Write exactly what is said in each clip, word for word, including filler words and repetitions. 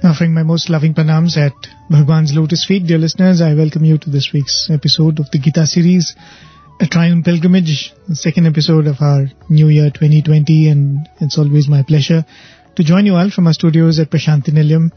Offering my most loving pranams at Bhagwan's lotus feet, dear listeners, I welcome you to this week's episode of the Gita series, A Triune Pilgrimage, the second episode of our New Year twenty twenty, and it's always my pleasure to join you all from our studios at Prashanthi Nilayam.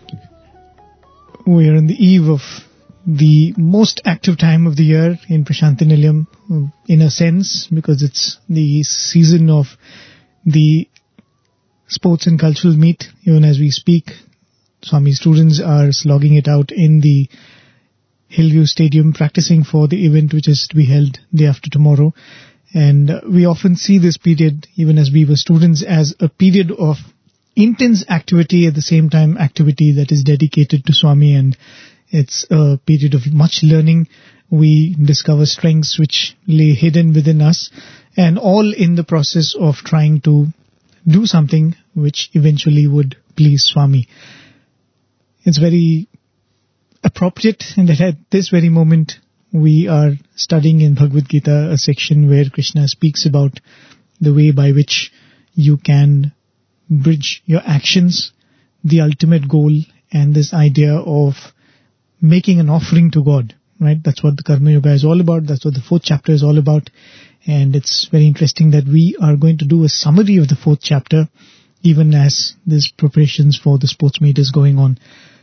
We are on the eve of the most active time of the year in Prashanthi Nilayam, in a sense, because it's the season of the sports and cultural meet. Even as we speak, Swami students are slogging it out in the Hillview Stadium, practicing for the event which is to be held day after tomorrow. And uh, we often see this period, even as we were students, as a period of intense activity, at the same time activity that is dedicated to Swami, and it's a period of much learning. We discover strengths which lay hidden within us, and all in the process of trying to do something which eventually would please Swami. It's very appropriate that at this very moment we are studying in Bhagavad Gita a section where Krishna speaks about the way by which you can bridge your actions, the ultimate goal, and this idea of making an offering to God, right? That's what the Karma Yoga is all about. That's what the fourth chapter is all about. And it's very interesting that we are going to do a summary of the fourth chapter, even as this preparations for the sports meet is going on.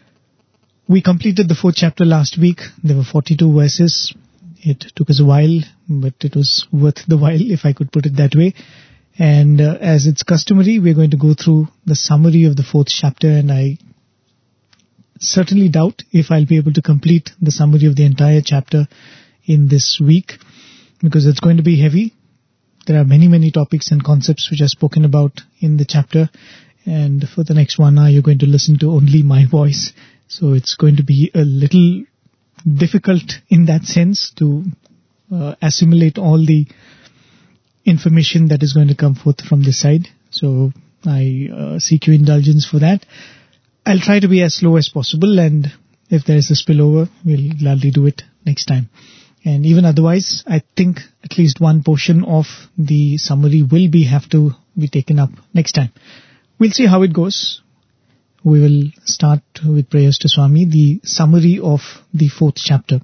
We completed the fourth chapter last week. There were forty-two verses. It took us a while, but it was worth the while, if I could put it that way. And uh, as it's customary, we're going to go through the summary of the fourth chapter, and I certainly doubt if I'll be able to complete the summary of the entire chapter in this week, because it's going to be heavy. There are many, many topics and concepts which are spoken about in the chapter, and for the next one hour, you're going to listen to only my voice. So it's going to be a little difficult in that sense to uh, assimilate all the information that is going to come forth from this side. So I uh, seek your indulgence for that. I'll try to be as slow as possible, and if there is a spillover, we'll gladly do it next time. And even otherwise, I think at least one portion of the summary will be have to be taken up next time. We'll see how it goes. We will start with prayers to Swami, the summary of the fourth chapter.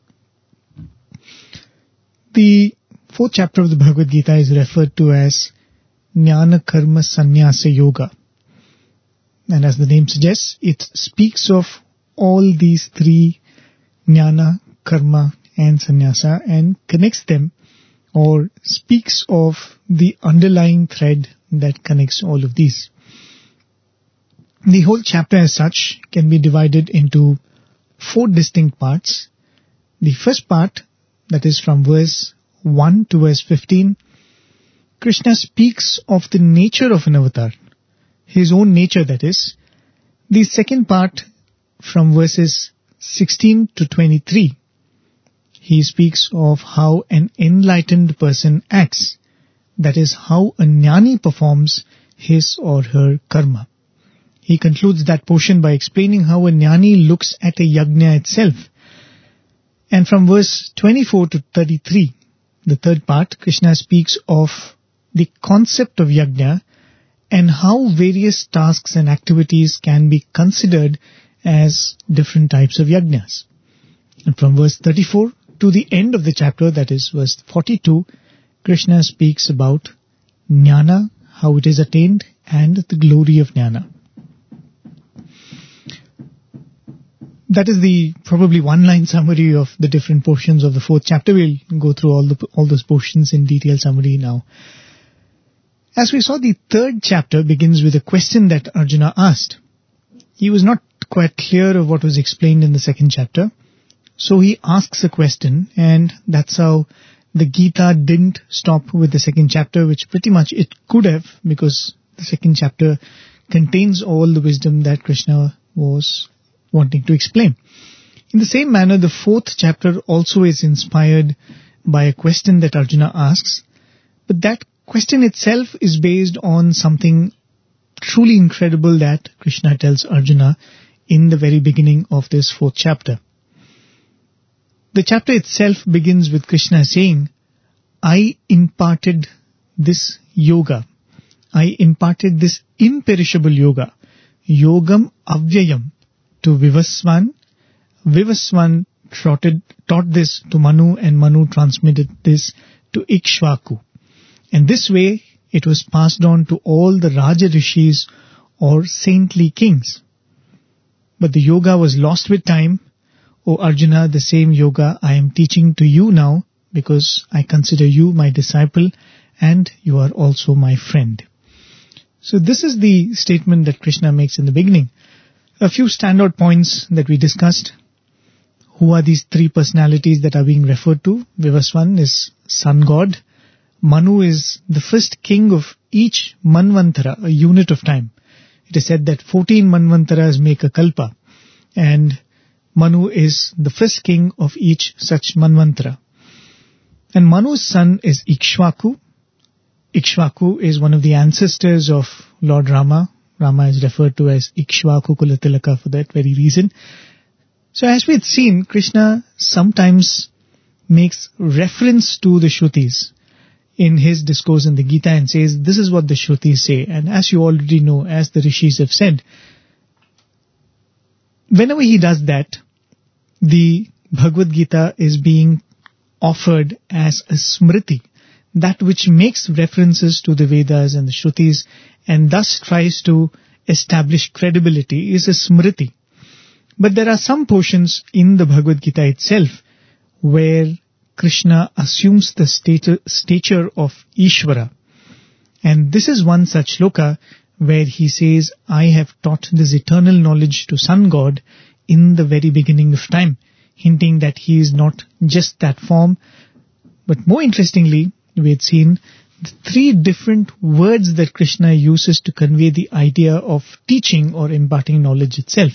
The fourth chapter of the Bhagavad Gita is referred to as Jnana Karma Sannyasa Yoga. And as the name suggests, it speaks of all these three, Jnana, Karma and Sannyasa, and connects them, or speaks of the underlying thread that connects all of these. The whole chapter as such can be divided into four distinct parts. The first part, that is from verse one to verse fifteen, Krishna speaks of the nature of an avatar, his own nature, that is. The second part, from verses sixteen to twenty-three, he speaks of how an enlightened person acts, that is, how a jnani performs his or her karma. He concludes that portion by explaining how a jnani looks at a yajna itself. And from verse twenty-four to thirty-three, the third part, Krishna speaks of the concept of yajna and how various tasks and activities can be considered as different types of yajnas. And from verse thirty-four to the end of the chapter, that is verse forty-two, Krishna speaks about jnana, how it is attained, and the glory of jnana. That is the probably one-line summary of the different portions of the fourth chapter. We'll go through all the all those portions in detail summary now. As we saw, the third chapter begins with a question that Arjuna asked. He was not quite clear of what was explained in the second chapter, so he asks a question, and that's how the Gita didn't stop with the second chapter, which pretty much it could have, because the second chapter contains all the wisdom that Krishna was wanting to explain. In the same manner, the fourth chapter also is inspired by a question that Arjuna asks, but that question itself is based on something truly incredible that Krishna tells Arjuna in the very beginning of this fourth chapter. The chapter itself begins with Krishna saying, I imparted this yoga. I imparted this imperishable yoga, yogam avyayam, to Vivaswan. Vivaswan taught, taught this to Manu, and Manu transmitted this to Ikshvaku. And this way it was passed on to all the Raja Rishis or saintly kings. But the yoga was lost with time. O Arjuna, the same yoga I am teaching to you now, because I consider you my disciple and you are also my friend. So this is the statement that Krishna makes in the beginning. A few standout points that we discussed. Who are these three personalities that are being referred to? Vivaswan is sun god. Manu is the first king of each Manvantara, a unit of time. It is said that fourteen Manvantaras make a kalpa, and Manu is the first king of each such Manvantara. And Manu's son is Ikshvaku. Ikshvaku is one of the ancestors of Lord Rama. Rama is referred to as Ikshvaku Kulatilaka for that very reason. So as we had seen, Krishna sometimes makes reference to the Shrutis in his discourse in the Gita and says, this is what the Shrutis say. And as you already know, as the Rishis have said, whenever he does that, the Bhagavad Gita is being offered as a smriti, that which makes references to the Vedas and the Shrutis and thus tries to establish credibility, is a smriti. But there are some portions in the Bhagavad Gita itself where Krishna assumes the stature, stature of Ishvara. And this is one such shloka where he says, I have taught this eternal knowledge to Sun God in the very beginning of time, hinting that he is not just that form. But more interestingly, we had seen the three different words that Krishna uses to convey the idea of teaching or imparting knowledge itself.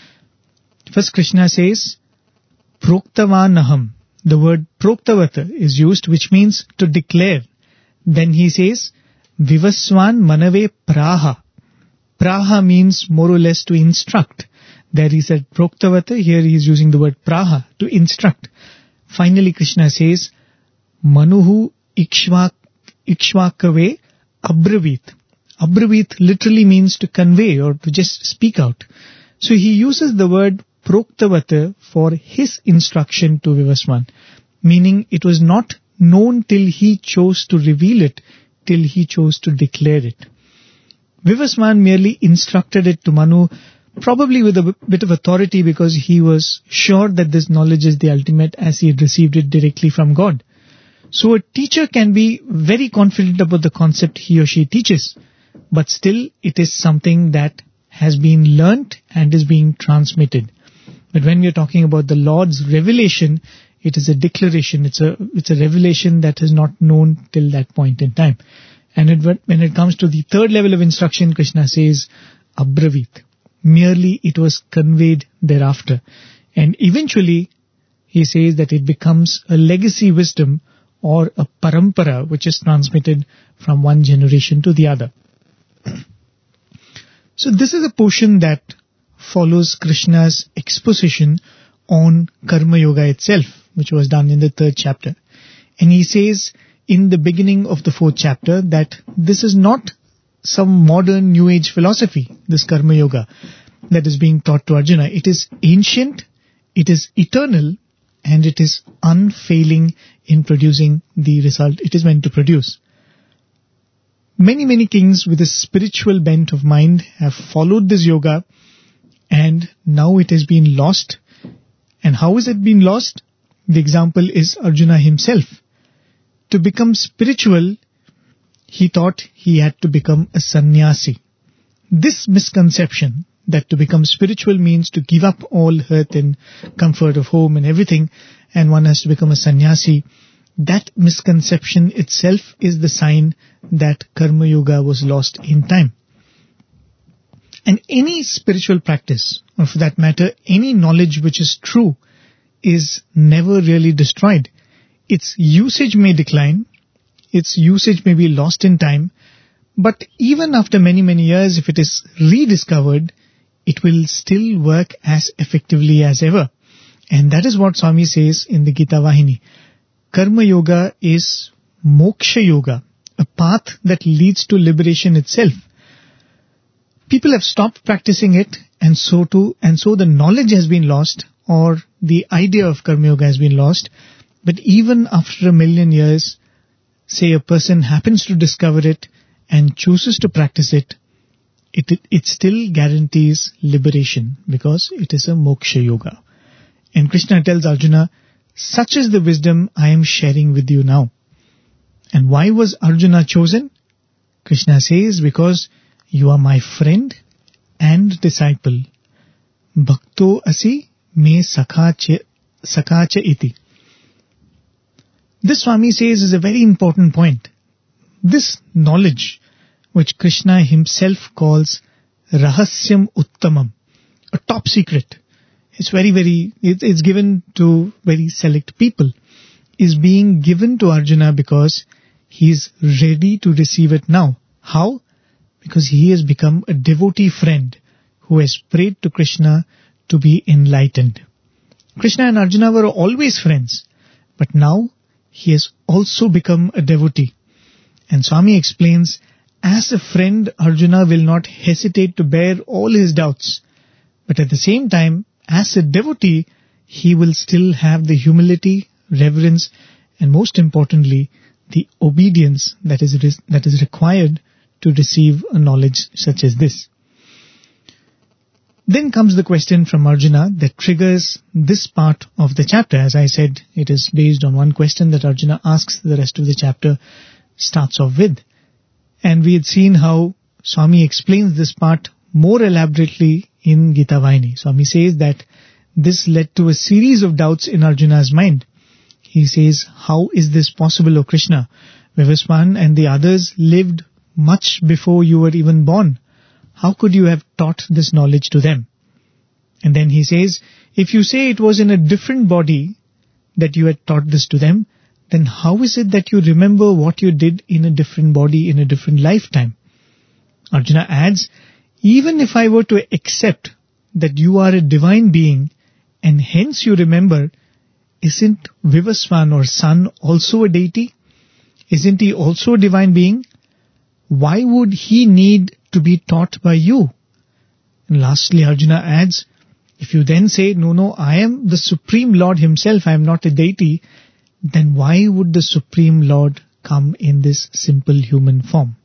First, Krishna says, Proktavanaham. The word Proktavata is used, which means to declare. Then he says, Vivaswan manave praha. Praha means more or less to instruct. There he said Proktavata, here he is using the word praha, to instruct. Finally, Krishna says, Manuhu ikshvak, ikshvakave abravit. Abravit literally means to convey or to just speak out. So he uses the word Proktavata for his instruction to Vivaswan, meaning it was not known till he chose to reveal it, till he chose to declare it. Vivaswan merely instructed it to Manu, probably with a bit of authority, because he was sure that this knowledge is the ultimate, as he had received it directly from God. So a teacher can be very confident about the concept he or she teaches, but still it is something that has been learnt and is being transmitted. But when we are talking about the Lord's revelation, it is a declaration, it's a it's a revelation that is not known till that point in time. And it, when it comes to the third level of instruction, Krishna says, Abravit. Merely it was conveyed thereafter. And eventually, he says that it becomes a legacy wisdom or a parampara, which is transmitted from one generation to the other. So this is a portion that follows Krishna's exposition on Karma Yoga itself, which was done in the third chapter. And he says in the beginning of the fourth chapter that this is not some modern New Age philosophy, this Karma Yoga that is being taught to Arjuna. It is ancient, it is eternal, and it is unfailing in producing the result it is meant to produce. Many, many kings with a spiritual bent of mind have followed this yoga, and now it has been lost. And how has it been lost? The example is Arjuna himself. To become spiritual, he thought he had to become a sannyasi. This misconception that to become spiritual means to give up all earth and comfort of home and everything, and one has to become a sannyasi, that misconception itself is the sign that Karma Yoga was lost in time. And any spiritual practice, or for that matter, any knowledge which is true, is never really destroyed. Its usage may decline, its usage may be lost in time, but even after many, many years, if it is rediscovered, it will still work as effectively as ever. And that is what Swami says in the Gita Vahini. Karma Yoga is Moksha Yoga, a path that leads to liberation itself. people have stopped practicing it, and so too, and so the knowledge has been lost, or the idea of Karma Yoga has been lost. But even after a million years, say a person happens to discover it and chooses to practice it, it, it, it still guarantees liberation, because it is a moksha yoga. And Krishna tells Arjuna, such is the wisdom I am sharing with you now. And why was Arjuna chosen? Krishna says, because you are my friend and disciple. Bhakto asi me sakha cha iti. This Swami says is a very important point. This knowledge, which Krishna himself calls Rahasyam Uttamam, a top secret, it's very, very, it's given to very select people, is being given to Arjuna because he is ready to receive it now. How? Because he has become a devotee friend who has prayed to Krishna to be enlightened. Krishna and Arjuna were always friends, but now he has also become a devotee. And Swami explains, as a friend, Arjuna will not hesitate to bear all his doubts. But at the same time, as a devotee, he will still have the humility, reverence, and most importantly, the obedience that is that is required to receive a knowledge such as this. Then comes the question from Arjuna that triggers this part of the chapter. As I said, it is based on one question that Arjuna asks. The rest of the chapter starts off with. And we had seen how Swami explains this part more elaborately in Gita Vahini. Swami says that this led to a series of doubts in Arjuna's mind. He says, how is this possible, O Krishna? Vivaswan and the others lived much before you were even born. How could you have taught this knowledge to them? And then he says, if you say it was in a different body that you had taught this to them, then how is it that you remember what you did in a different body in a different lifetime? Arjuna adds, even if I were to accept that you are a divine being and hence you remember, isn't Vivaswan or sun also a deity? Isn't he also a divine being? Why would he need to be taught by you? And lastly, Arjuna adds, if you then say, no, no, I am the Supreme Lord himself, I am not a deity, then why would the Supreme Lord come in this simple human form?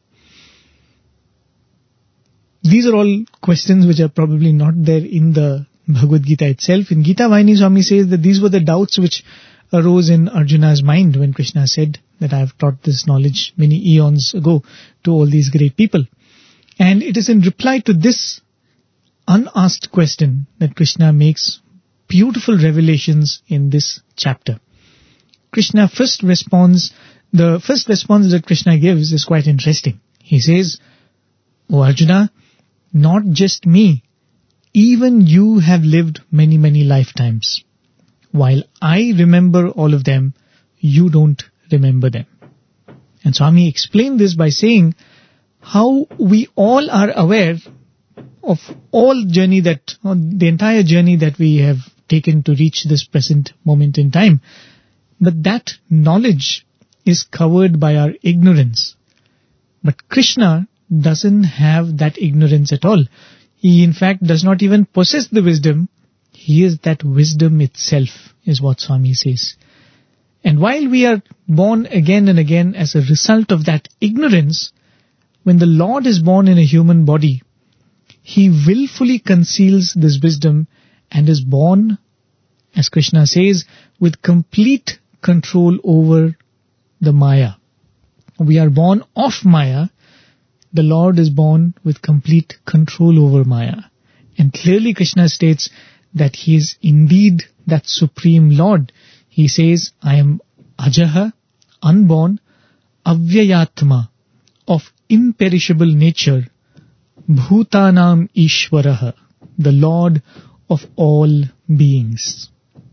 These are all questions which are probably not there in the Bhagavad Gita itself. In Gita Vahini, Swami says that these were the doubts which arose in Arjuna's mind when Krishna said that I have taught this knowledge many eons ago to all these great people. And it is in reply to this unasked question that Krishna makes beautiful revelations in this chapter. Krishna first responds, the first response that Krishna gives is quite interesting. He says, O Arjuna, not just me, even you have lived many, many lifetimes. While I remember all of them, you don't remember them. And Swami explained this by saying how we all are aware of all journey that, the entire journey that we have taken to reach this present moment in time. But that knowledge is covered by our ignorance. But Krishna doesn't have that ignorance at all. He in fact does not even possess the wisdom. He is that wisdom itself, is what Swami says. And while we are born again and again as a result of that ignorance, when the Lord is born in a human body, he willfully conceals this wisdom and is born, as Krishna says, with complete control over the Maya. We are born of Maya. The Lord is born with complete control over Maya. And clearly Krishna states that he is indeed that Supreme Lord. He says, I am Ajaha, unborn, Avyayatma, of imperishable nature, Bhutanam Ishwaraha, the Lord of all beings.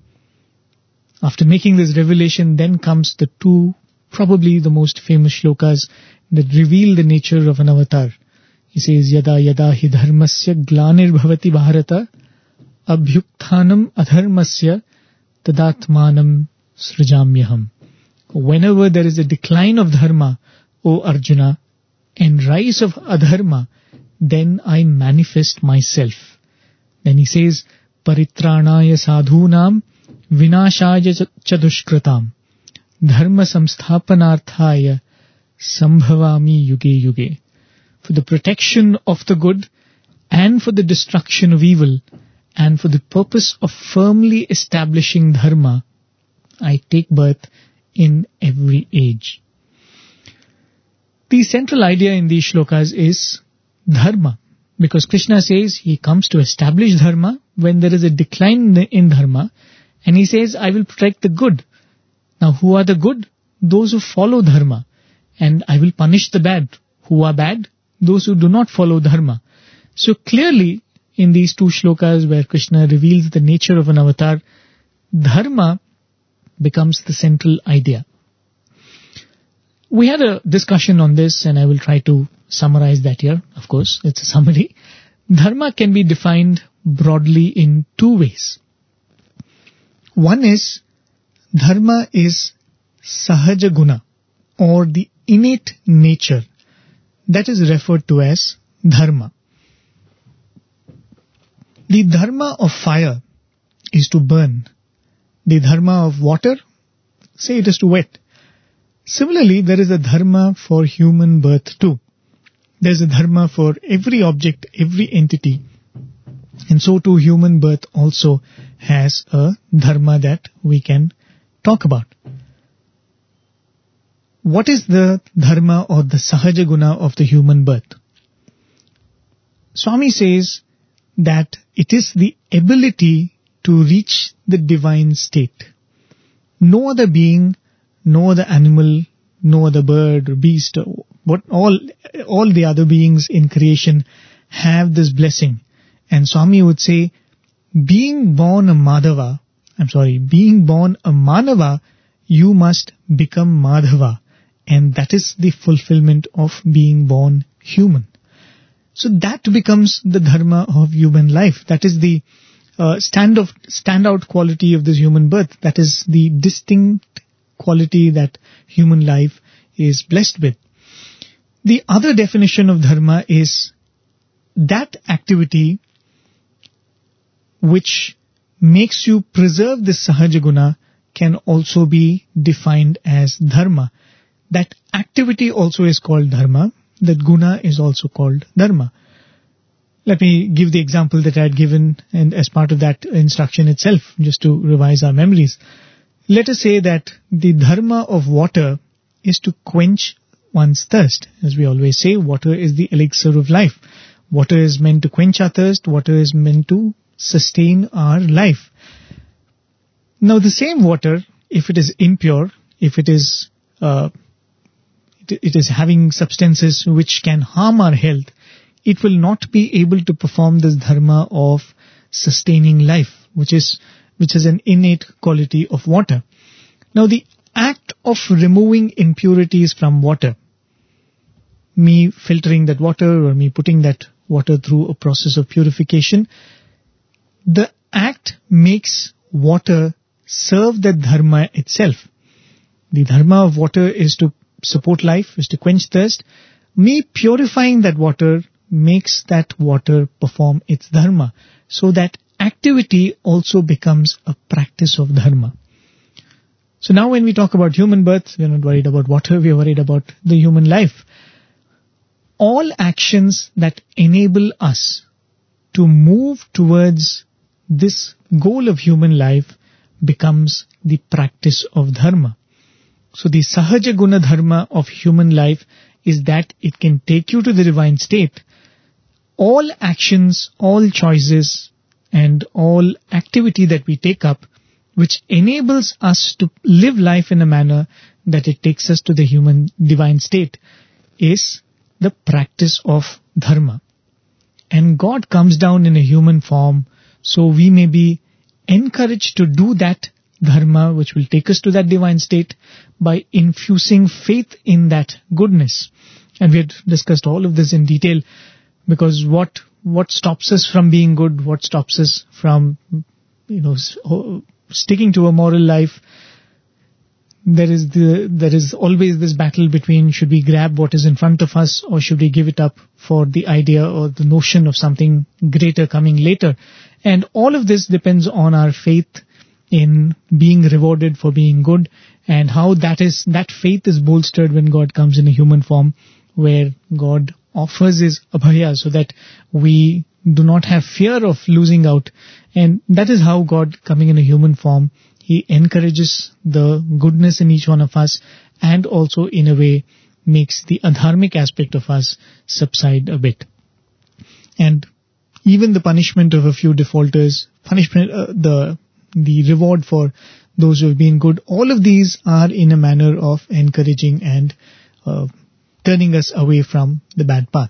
After making this revelation, then comes the two, probably the most famous shlokas that reveal the nature of an avatar. He says, Yada yada hi dharmasya glanir bhavati bharata abhyukthanam adharmasya tadatmanam srijamyaham. Whenever there is a decline of dharma, O Arjuna, and rise of adharma, then I manifest myself. Then he says, Paritranaya sadhunam vinashaya chadushkratam dharma samsthapanarthaya sambhavami yuge yuge. For the protection of the good and for the destruction of evil and for the purpose of firmly establishing dharma, I take birth in every age. The central idea in these shlokas is dharma, because Krishna says he comes to establish dharma when there is a decline in dharma, and he says, I will protect the good. Now, who are the good? Those who follow dharma. And I will punish the bad. Who are bad? Those who do not follow dharma. So clearly, in these two shlokas where Krishna reveals the nature of an avatar, dharma becomes the central idea. We had a discussion on this, and I will try to summarize that here. Of course, it's a summary. Dharma can be defined broadly in two ways. One is, dharma is sahaja guna, or the innate nature. That is referred to as dharma. The dharma of fire is to burn. The dharma of water, say it is to wet. Similarly, there is a dharma for human birth too. There is a dharma for every object, every entity. And so too human birth also has a dharma that we can talk about. What is the dharma or the sahaja guna of the human birth? Swami says that it is the ability to reach the divine state. No other being, no other animal, no other bird or beast, or what all all the other beings in creation have this blessing. And Swami would say, being born a Madhava, I'm sorry, being born a Manava, you must become Madhava. And that is the fulfillment of being born human. So that becomes the dharma of human life. That is the uh, stand of, standout quality of this human birth. That is the distinct quality that human life is blessed with. The other definition of dharma is that activity which makes you preserve this sahaja guna can also be defined as dharma. That activity also is called dharma. That guna is also called dharma. Let me give the example that I had given, and as part of that instruction itself, just to revise our memories. Let us say that the dharma of water is to quench one's thirst. As we always say, water is the elixir of life. Water is meant to quench our thirst. Water is meant to sustain our life. Now, the same water, if it is impure, if it is uh, it, it is having substances which can harm our health, it will not be able to perform this dharma of sustaining life, which is which is an innate quality of water. Now, the act of removing impurities from water, me filtering that water or me putting that water through a process of purification, the act makes water serve the dharma itself. The dharma of water is to support life, is to quench thirst. Me purifying that water makes that water perform its dharma. So that activity also becomes a practice of dharma. So now when we talk about human birth, we are not worried about water, we are worried about the human life. All actions that enable us to move towards this goal of human life becomes the practice of dharma. So the sahaja guna dharma of human life is that it can take you to the divine state. All actions, all choices, and all activity that we take up, which enables us to live life in a manner that it takes us to the human divine state, is the practice of dharma. And God comes down in a human form, so we may be encouraged to do that dharma which will take us to that divine state by infusing faith in that goodness. And we had discussed all of this in detail, because what what stops us from being good, what stops us from, you know, sticking to a moral life, there is the there is always this battle between should we grab what is in front of us or should we give it up for the idea or the notion of something greater coming later. And all of this depends on our faith in being rewarded for being good, and how that is that faith is bolstered when God comes in a human form, where God offers his abhaya so that we do not have fear of losing out. And that is how God, coming in a human form, he encourages the goodness in each one of us, and also in a way makes the adharmic aspect of us subside a bit. And even the punishment of a few defaulters, punishment, uh, the the reward for those who have been good, all of these are in a manner of encouraging and uh, turning us away from the bad path.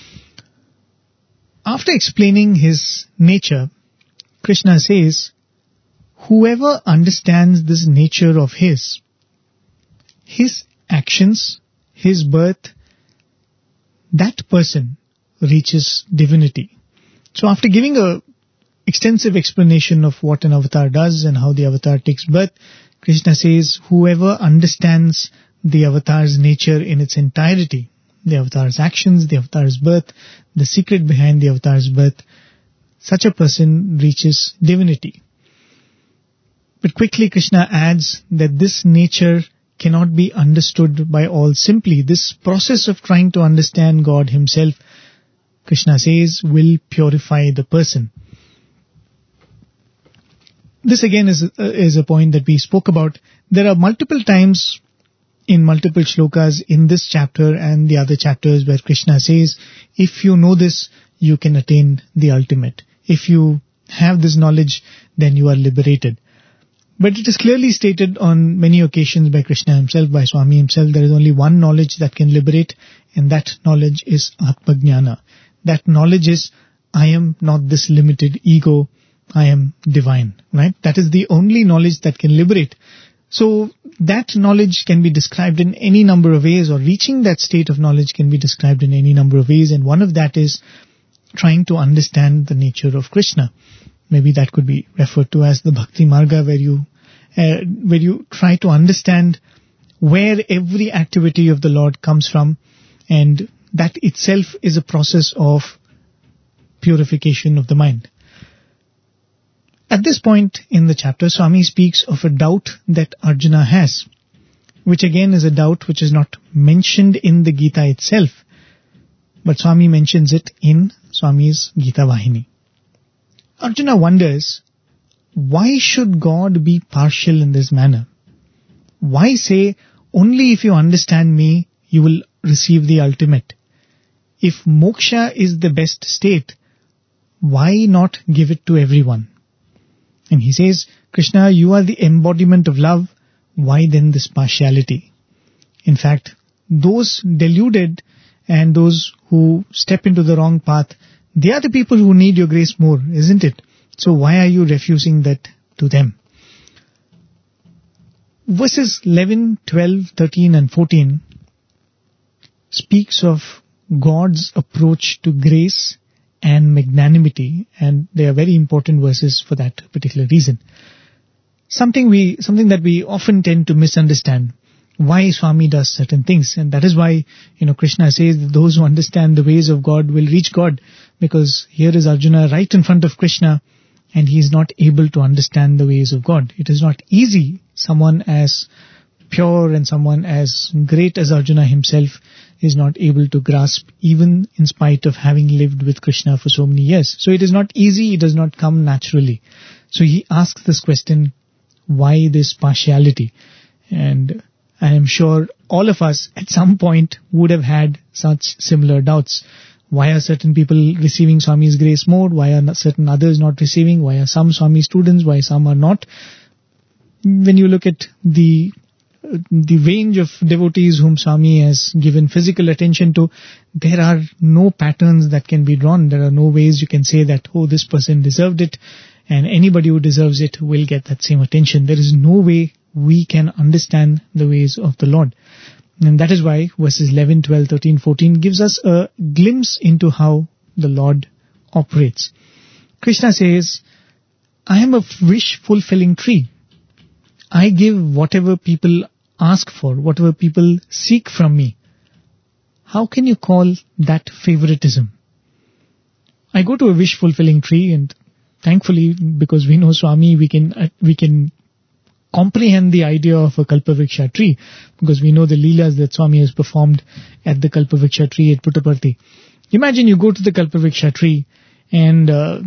After explaining his nature, Krishna says, whoever understands this nature of his, his actions, his birth, that person reaches divinity. So after giving a extensive explanation of what an avatar does and how the avatar takes birth, Krishna says, whoever understands the avatar's nature in its entirety, the avatar's actions, the avatar's birth, the secret behind the avatar's birth, such a person reaches divinity. But quickly Krishna adds that this nature cannot be understood by all simply. This process of trying to understand God himself, Krishna says, will purify the person. This again is, uh, is a point that we spoke about. There are multiple times in multiple shlokas in this chapter and the other chapters where Krishna says, if you know this, you can attain the ultimate. If you have this knowledge, then you are liberated. But it is clearly stated on many occasions by Krishna himself, by Swami himself, there is only one knowledge that can liberate, and that knowledge is Atmajnana. That knowledge is, I am not this limited ego, I am divine, right? That is the only knowledge that can liberate. So that knowledge can be described in any number of ways, or reaching that state of knowledge can be described in any number of ways, and one of that is trying to understand the nature of Krishna. Maybe that could be referred to as the Bhakti Marga, where you uh, where you try to understand where every activity of the Lord comes from, and that itself is a process of purification of the mind. At this point in the chapter, Swami speaks of a doubt that Arjuna has, which again is a doubt which is not mentioned in the Gita itself, but Swami mentions it in Swami's Gita Vahini. Arjuna wonders, why should God be partial in this manner? Why say, only if you understand me, you will receive the ultimate? If moksha is the best state, why not give it to everyone? And he says, Krishna, you are the embodiment of love, why then this partiality? In fact, those deluded and those who step into the wrong path, they are the people who need your grace more, isn't it? So why are you refusing that to them? Verses eleven, twelve, thirteen and fourteen speaks of God's approach to grace and magnanimity, and they are very important verses for that particular reason. Something we, something that we often tend to misunderstand, why Swami does certain things, and that is why, you know, Krishna says that those who understand the ways of God will reach God, because here is Arjuna right in front of Krishna, and he is not able to understand the ways of God. It is not easy. Someone as pure and someone as great as Arjuna himself is not able to grasp, even in spite of having lived with Krishna for so many years. So it is not easy, it does not come naturally. So he asks this question, why this partiality? And I am sure all of us at some point would have had such similar doubts. Why are certain people receiving Swami's grace more? Why are certain others not receiving? Why are some Swami students? Why some are not? When you look at the the range of devotees whom Swami has given physical attention to, there are no patterns that can be drawn. There are no ways you can say that, oh, this person deserved it, and anybody who deserves it will get that same attention. There is no way we can understand the ways of the Lord. And that is why verses eleven, twelve, thirteen, fourteen gives us a glimpse into how the Lord operates. Krishna says, I am a wish-fulfilling tree. I give whatever people ask for, whatever people seek from me, how can you call that favoritism? I go to a wish-fulfilling tree, and thankfully, because we know Swami, we can uh, we can comprehend the idea of a Kalpavriksha tree, because we know the Leelas that Swami has performed at the Kalpavriksha tree at Puttaparthi. Imagine you go to the Kalpavriksha tree and uh,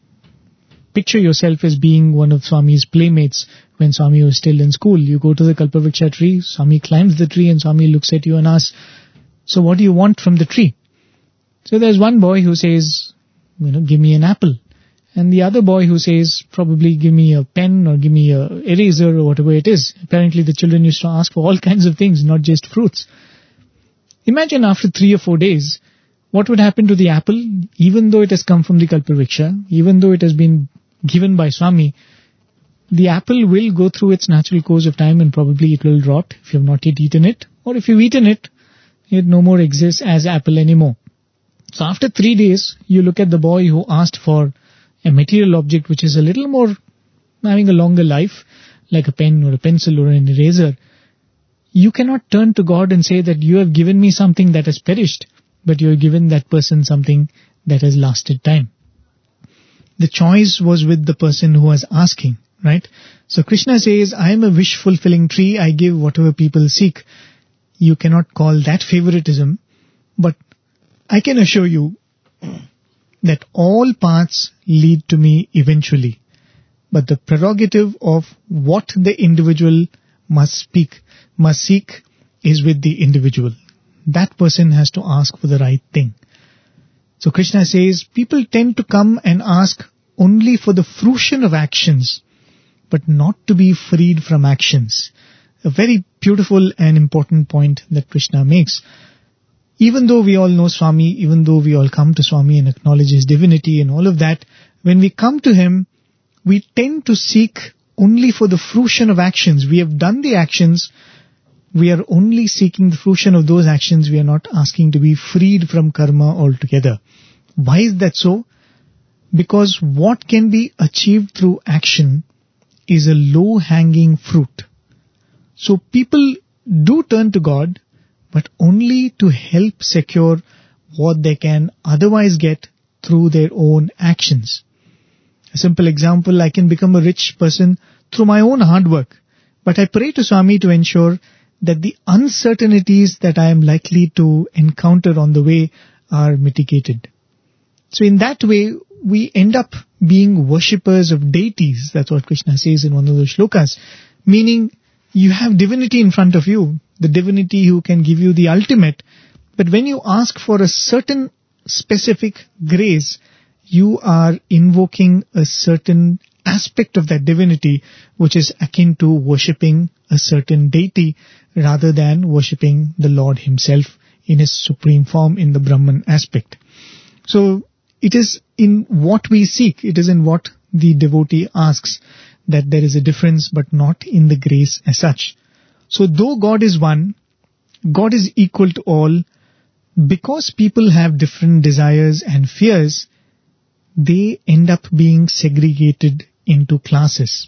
picture yourself as being one of Swami's playmates when Swami was still in school. You go to the Kalpavriksha tree, Swami climbs the tree, and Swami looks at you and asks, so what do you want from the tree? So there's one boy who says, you know, give me an apple. And the other boy who says, probably give me a pen or give me a eraser or whatever it is. Apparently the children used to ask for all kinds of things, not just fruits. Imagine after three or four days, what would happen to the apple, even though it has come from the Kalpavriksha, even though it has been given by Swami, the apple will go through its natural course of time and probably it will rot if you have not yet eaten it. Or if you've eaten it, it no more exists as apple anymore. So after three days, you look at the boy who asked for a material object which is a little more, having a longer life, like a pen or a pencil or an eraser. You cannot turn to God and say that you have given me something that has perished, but you have given that person something that has lasted time. The choice was with the person who was asking, right? So Krishna says, I am a wish-fulfilling tree, I give whatever people seek. You cannot call that favoritism, but I can assure you that all paths lead to me eventually. But the prerogative of what the individual must speak, must seek, is with the individual. That person has to ask for the right thing. So Krishna says, people tend to come and ask only for the fruition of actions, but not to be freed from actions. A very beautiful and important point that Krishna makes. Even though we all know Swami, even though we all come to Swami and acknowledge His divinity and all of that, when we come to Him, we tend to seek only for the fruition of actions. We have done the actions, we are only seeking the fruition of those actions, we are not asking to be freed from karma altogether. Why is that so? Because what can be achieved through action is a low-hanging fruit. So people do turn to God, but only to help secure what they can otherwise get through their own actions. A simple example, I can become a rich person through my own hard work, but I pray to Swami to ensure that the uncertainties that I am likely to encounter on the way are mitigated. So in that way, we end up being worshippers of deities. That's what Krishna says in one of those shlokas. Meaning, you have divinity in front of you, the divinity who can give you the ultimate. But when you ask for a certain specific grace, you are invoking a certain aspect of that divinity, which is akin to worshipping a certain deity rather than worshipping the Lord Himself in His supreme form in the Brahman aspect. So it is in what we seek, it is in what the devotee asks that there is a difference, but not in the grace as such. So though God is one, God is equal to all. Because people have different desires and fears, they end up being segregated into classes.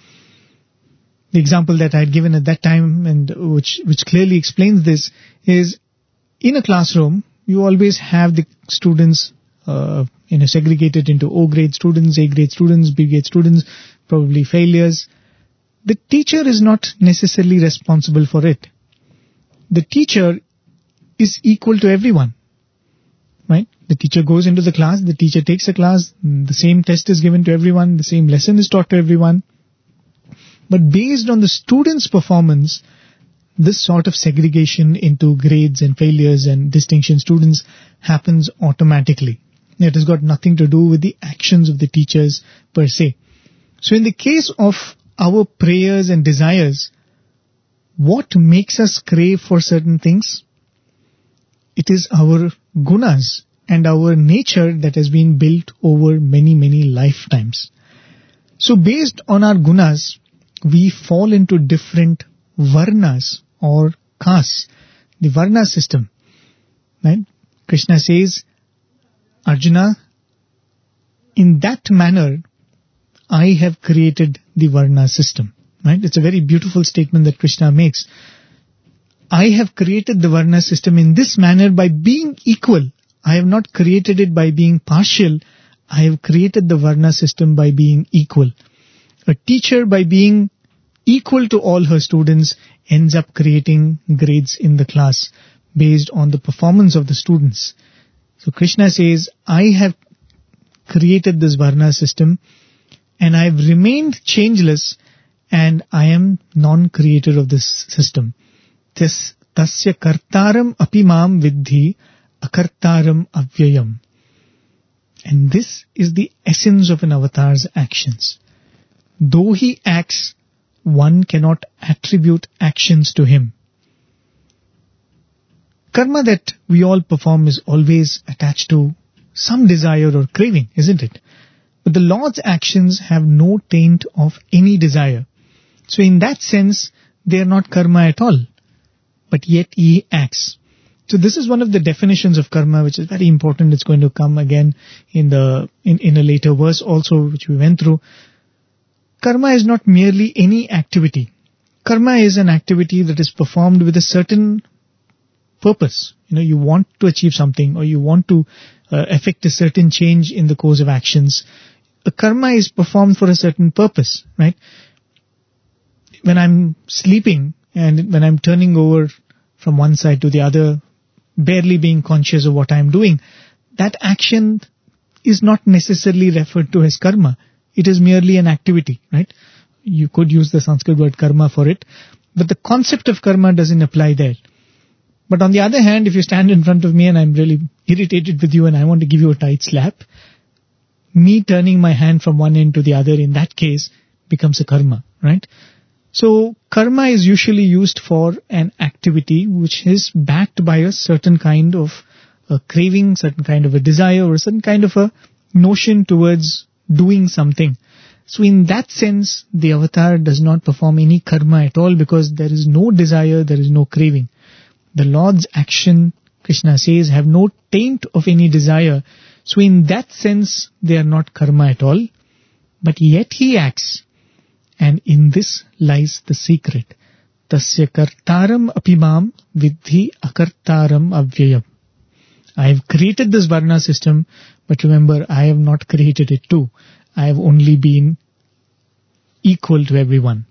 The example that I had given at that time, and which which clearly explains this, is in a classroom, you always have the students uh, you know, segregated into O grade students, A grade students, B grade students, probably failures. The teacher is not necessarily responsible for it. The teacher is equal to everyone, right? The teacher goes into the class, the teacher takes a class, the same test is given to everyone, the same lesson is taught to everyone. But based on the student's performance, this sort of segregation into grades and failures and distinction students happens automatically. It has got nothing to do with the actions of the teachers per se. So in the case of our prayers and desires, what makes us crave for certain things? It is our gunas and our nature that has been built over many, many lifetimes. So based on our gunas, we fall into different varnas or castes. The varna system, right? Krishna says, Arjuna, in that manner, I have created the varna system. Right? It's a very beautiful statement that Krishna makes. I have created the Varna system in this manner by being equal. I have not created it by being partial. I have created the Varna system by being equal. A teacher, by being equal to all her students, ends up creating grades in the class based on the performance of the students. So Krishna says, I have created this Varna system and I have remained changeless, and I am non-creator of this system. Tis tasya kartaram apimam vidhi akartaram avyayam. And this is the essence of an avatar's actions. Though he acts, one cannot attribute actions to him. Karma that we all perform is always attached to some desire or craving, isn't it? But the Lord's actions have no taint of any desire. So in that sense, they are not karma at all. But yet he acts. So this is one of the definitions of karma, which is very important. It's going to come again in the in, in a later verse also, which we went through. Karma is not merely any activity. Karma is an activity that is performed with a certain purpose. You know, you want to achieve something, or you want to uh, effect a certain change in the course of actions. A karma is performed for a certain purpose, right? When I'm sleeping and when I'm turning over from one side to the other, barely being conscious of what I'm doing, that action is not necessarily referred to as karma. It is merely an activity, right? You could use the Sanskrit word karma for it, but the concept of karma doesn't apply there. But on the other hand, if you stand in front of me and I'm really irritated with you and I want to give you a tight slap, me turning my hand from one end to the other in that case becomes a karma, right? So karma is usually used for an activity which is backed by a certain kind of a craving, certain kind of a desire, or a certain kind of a notion towards doing something. So in that sense, the avatar does not perform any karma at all, because there is no desire, there is no craving. The Lord's action, Krishna says, have no taint of any desire. So in that sense, they are not karma at all. But yet he acts. And in this lies the secret. Tasya kartaram apimam vidhi akartaram avyayam. I have created this Varna system, but remember, I have not created it too. I have only been equal to everyone.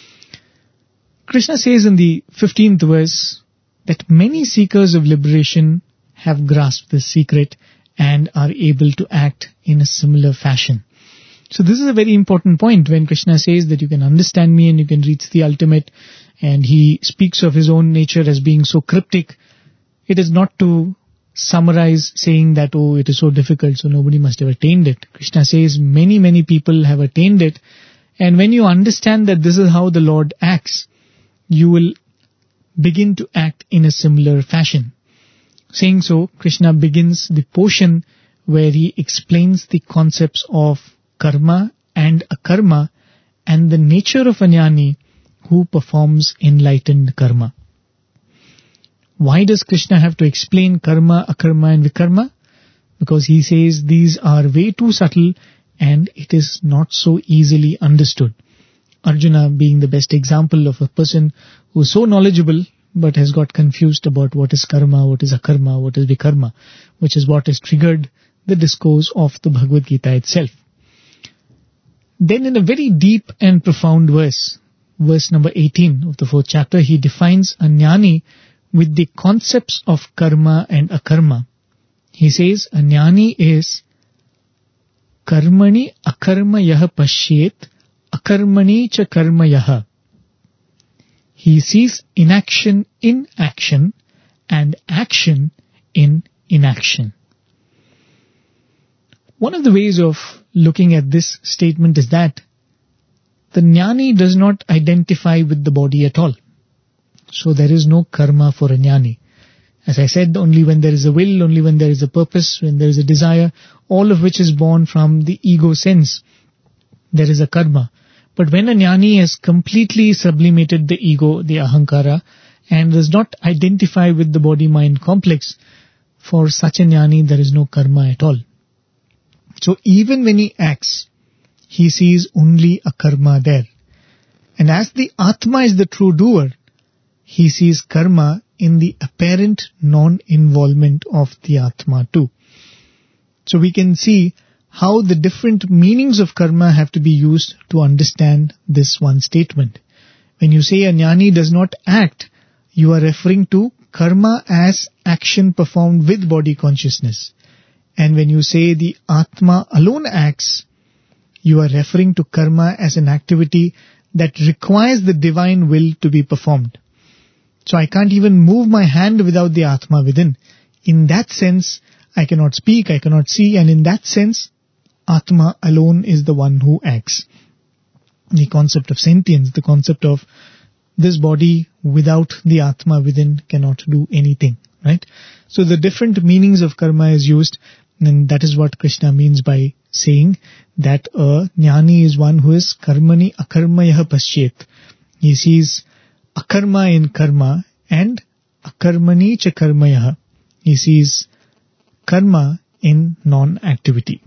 Krishna says in the fifteenth verse that many seekers of liberation have grasped this secret and are able to act in a similar fashion. So this is a very important point when Krishna says that you can understand me and you can reach the ultimate, and he speaks of his own nature as being so cryptic. It is not to summarize saying that, oh, it is so difficult, so nobody must have attained it. Krishna says many, many people have attained it, and when you understand that this is how the Lord acts, you will begin to act in a similar fashion. Saying so, Krishna begins the portion where he explains the concepts of karma and akarma and the nature of a jnani who performs enlightened karma. Why does Krishna have to explain karma, akarma and vikarma? Because he says these are way too subtle and it is not so easily understood. Arjuna being the best example of a person who is so knowledgeable but has got confused about what is karma, what is akarma, what is vikarma, which is what has triggered the discourse of the Bhagavad Gita itself. Then in a very deep and profound verse, verse number eighteen of the fourth chapter, he defines a jnani with the concepts of karma and akarma. He says a jnani is karmani akarma yaha pashyet akarmani cha karma yaha. He sees inaction in action and action in inaction. One of the ways of looking at this statement is that the jnani does not identify with the body at all. So there is no karma for a jnani. As I said, only when there is a will, only when there is a purpose, when there is a desire, all of which is born from the ego sense, there is a karma. But when a jnani has completely sublimated the ego, the ahankara, and does not identify with the body-mind complex, for such a jnani there is no karma at all. So even when he acts, he sees only a karma there. And as the Atma is the true doer, he sees karma in the apparent non-involvement of the Atma too. So we can see how the different meanings of karma have to be used to understand this one statement. When you say a jnani does not act, you are referring to karma as action performed with body consciousness. And when you say the Atma alone acts, you are referring to karma as an activity that requires the divine will to be performed. So I can't even move my hand without the Atma within. In that sense, I cannot speak, I cannot see, and in that sense, Atma alone is the one who acts. The concept of sentience, the concept of this body without the Atma within cannot do anything, right? So the different meanings of karma is used, and that is what Krishna means by saying that a jnani is one who is karmani akarmayah pasyet. He sees akarma in karma and akarmani cha karmayah. He sees karma in non-activity.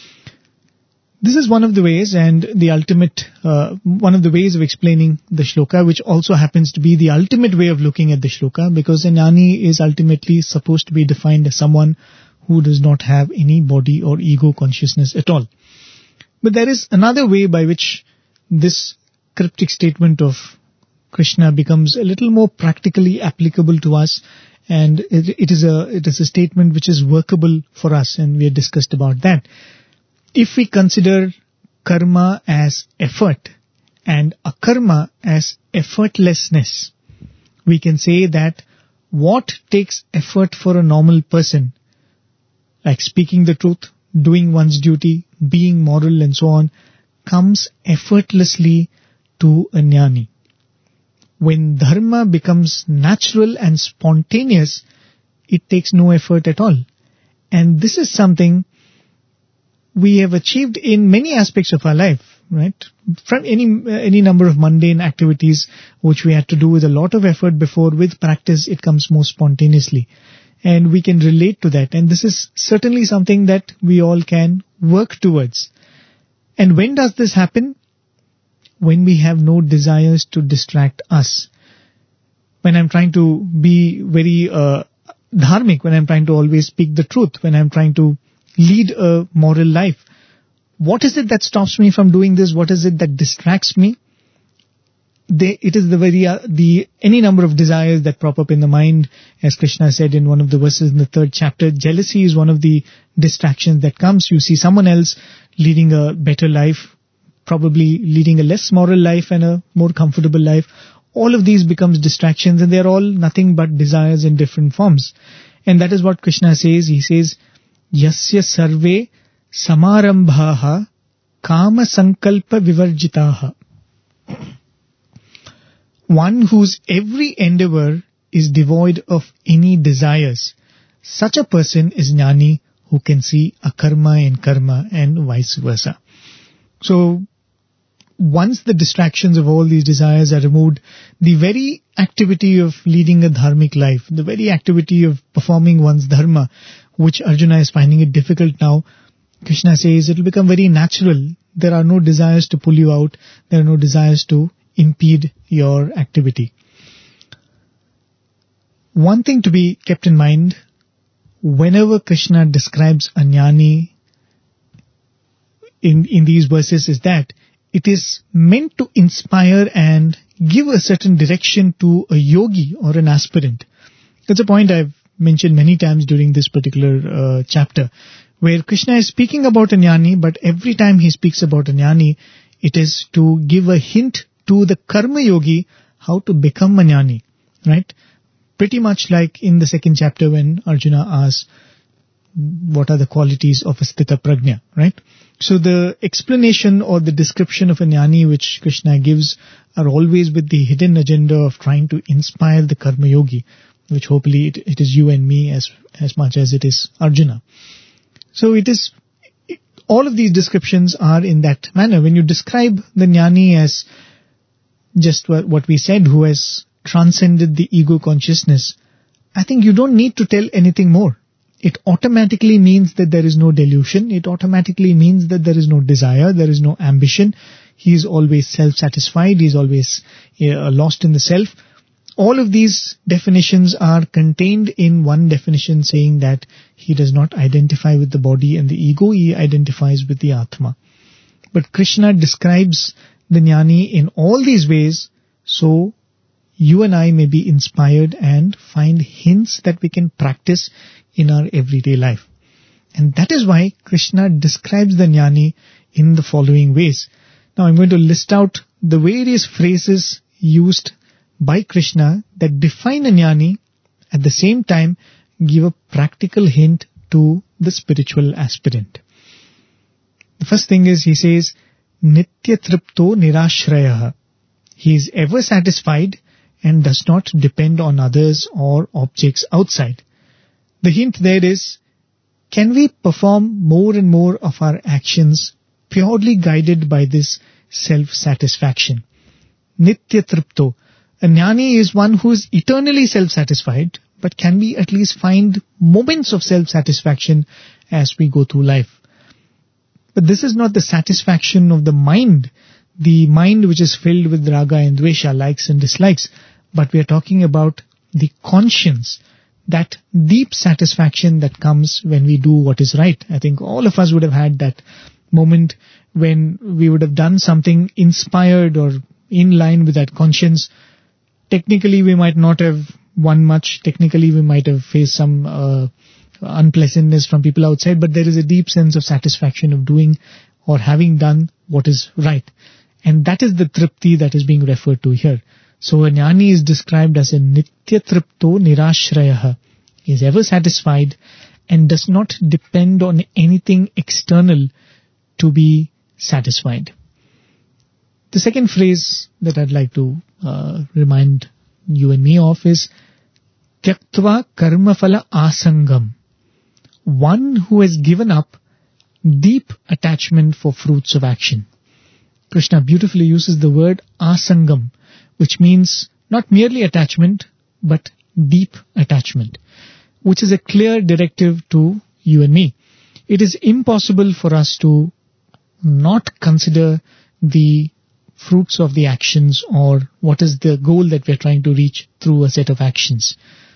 This is one of the ways and the ultimate, uh, one of the ways of explaining the shloka, which also happens to be the ultimate way of looking at the shloka, because a jnani is ultimately supposed to be defined as someone who does not have any body or ego consciousness at all. But there is another way by which this cryptic statement of Krishna becomes a little more practically applicable to us, and it, it is a it is a statement which is workable for us, and we have discussed about that. If we consider karma as effort and akarma as effortlessness, we can say that what takes effort for a normal person, like speaking the truth, doing one's duty, being moral and so on, comes effortlessly to a jnani. When dharma becomes natural and spontaneous, it takes no effort at all. And this is something we have achieved in many aspects of our life, right? From any any number of mundane activities which we had to do with a lot of effort before, with practice it comes more spontaneously. And we can relate to that. And this is certainly something that we all can work towards. And when does this happen? When we have no desires to distract us. When I'm trying to be very uh, dharmic, when I'm trying to always speak the truth, when I'm trying to lead a moral life, what is it that stops me from doing this? What is it that distracts me? They, it is the very uh, the any number of desires that prop up in the mind. As Krishna said in one of the verses in the third chapter, jealousy is one of the distractions that comes. You see someone else leading a better life, probably leading a less moral life and a more comfortable life. All of these becomes distractions, and they are all nothing but desires in different forms. And that is what Krishna says. He says, Yasya sarve samarambhaha kama sankalpa vivarjitaha. One whose every endeavor is devoid of any desires. Such a person is jnani who can see akarma in karma and vice versa. So, once the distractions of all these desires are removed, the very activity of leading a dharmic life, the very activity of performing one's dharma, which Arjuna is finding it difficult now, Krishna says it will become very natural. There are no desires to pull you out. There are no desires to impede your activity. One thing to be kept in mind, whenever Krishna describes a jnani in, in these verses, is that it is meant to inspire and give a certain direction to a yogi or an aspirant. That's a point I've mentioned many times during this particular uh, chapter, where Krishna is speaking about a jnani, but every time he speaks about a jnani, it is to give a hint to the karma yogi how to become a jnani, right? Pretty much like in the second chapter when Arjuna asks, what are the qualities of a sthita prajna, right? So the explanation or the description of a jnani which Krishna gives are always with the hidden agenda of trying to inspire the karma yogi, which hopefully it, it is you and me as as much as it is Arjuna. So it is, it, all of these descriptions are in that manner. When you describe the jnani as just what, what we said, who has transcended the ego consciousness, I think you don't need to tell anything more. It automatically means that there is no delusion. It automatically means that there is no desire, there is no ambition. he is always self-satisfied, he is always uh, lost in the self. All of these definitions are contained in one definition, saying that he does not identify with the body and the ego, he identifies with the Atma. But Krishna describes the Jnani in all these ways, so you and I may be inspired and find hints that we can practice in our everyday life. And that is why Krishna describes the Jnani in the following ways. Now I'm going to list out the various phrases used by Krishna that define a Jnani, at the same time give a practical hint to the spiritual aspirant. The first thing is, he says, Nitya Tripto Nirashrayah. He is ever satisfied and does not depend on others or objects outside. The hint there is, can we perform more and more of our actions purely guided by this self-satisfaction? Nitya Tripto. A Jnani is one who is eternally self-satisfied, but can we at least find moments of self-satisfaction as we go through life? But this is not the satisfaction of the mind, the mind which is filled with raga and dvesha, likes and dislikes, but we are talking about the conscience, that deep satisfaction that comes when we do what is right. I think all of us would have had that moment when we would have done something inspired or in line with that conscience. Technically, we might not have won much. Technically, we might have faced some uh, unpleasantness from people outside, but there is a deep sense of satisfaction of doing or having done what is right. And that is the tripti that is being referred to here. So a Jnani is described as a Nitya Tripto Nirashrayah. He is ever satisfied and does not depend on anything external to be satisfied. The second phrase that I'd like to uh, remind you and me of is Tyaktva Karmaphala Asangam. One who has given up deep attachment for fruits of action. Krishna beautifully uses the word Asangam, which means not merely attachment, but deep attachment, which is a clear directive to you and me. It is impossible for us to not consider the fruits of the actions or what is the goal that we are trying to reach through a set of actions.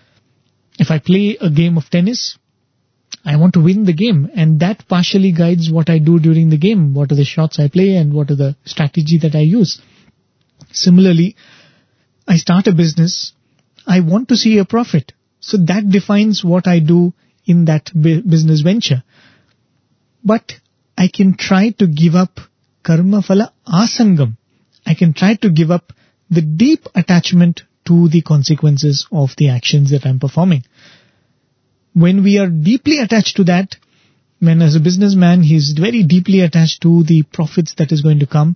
If I play a game of tennis, I want to win the game, and that partially guides what I do during the game, what are the shots I play and what are the strategy that I use. Similarly, I start a business, I want to see a profit, so that defines what I do in that business venture. But I can try to give up karma phala asangam. I can try to give up the deep attachment to the consequences of the actions that I'm performing. When we are deeply attached to that, when as a businessman he is very deeply attached to the profits that is going to come,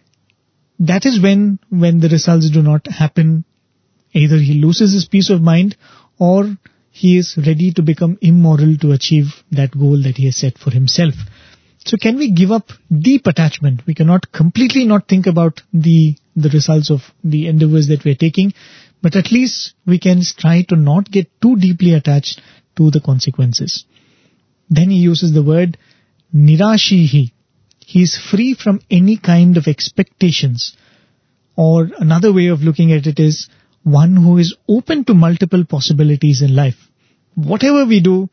that is when, when the results do not happen, either he loses his peace of mind or he is ready to become immoral to achieve that goal that he has set for himself. So can we give up deep attachment? We cannot completely not think about the, the results of the endeavors that we are taking, but at least we can try to not get too deeply attached to the consequences. Then he uses the word nirashihi. He is free from any kind of expectations. Or another way of looking at it is one who is open to multiple possibilities in life. Whatever we do,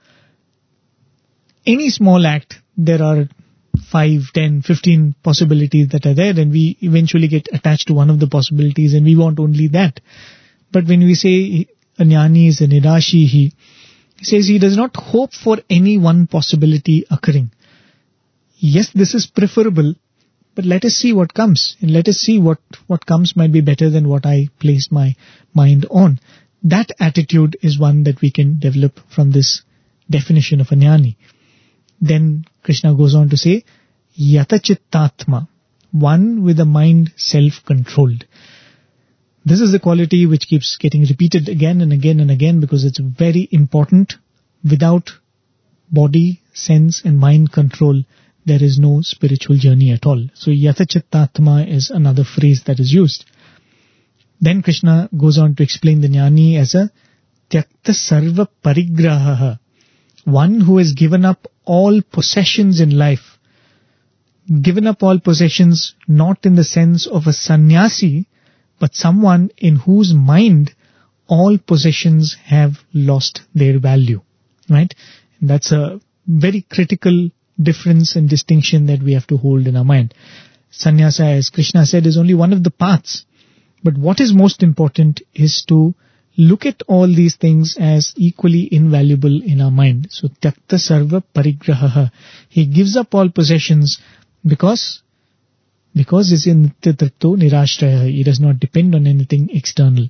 any small act, there are five, ten, fifteen possibilities that are there, and we eventually get attached to one of the possibilities and we want only that. But when we say a Jnani is a nirashihi, he says he does not hope for any one possibility occurring. Yes, this is preferable, but let us see what comes. And let us see what, what comes might be better than what I place my mind on. That attitude is one that we can develop from this definition of a Jnani. Then Krishna goes on to say, Yatachittatma, one with a mind self-controlled. This is the quality which keeps getting repeated again and again and again because it's very important. Without body, sense and mind control, there is no spiritual journey at all. So Yatachittatma is another phrase that is used. Then Krishna goes on to explain the Jnani as a Tyakta Sarva Parigraha, one who has given up all possessions in life. given up all possessions, not in the sense of a sannyasi, but someone in whose mind all possessions have lost their value, right? And that's a very critical difference and distinction that we have to hold in our mind. Sannyasa, as Krishna said, is only one of the paths. But what is most important is to look at all these things as equally invaluable in our mind. So, tyakta sarva parigraha. He gives up all possessions because, because is in nityatapto nirashraya. He does not depend on anything external.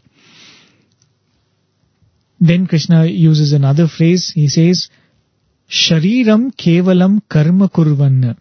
Then Krishna uses another phrase. He says, Shariram kevalam karma kurvanna.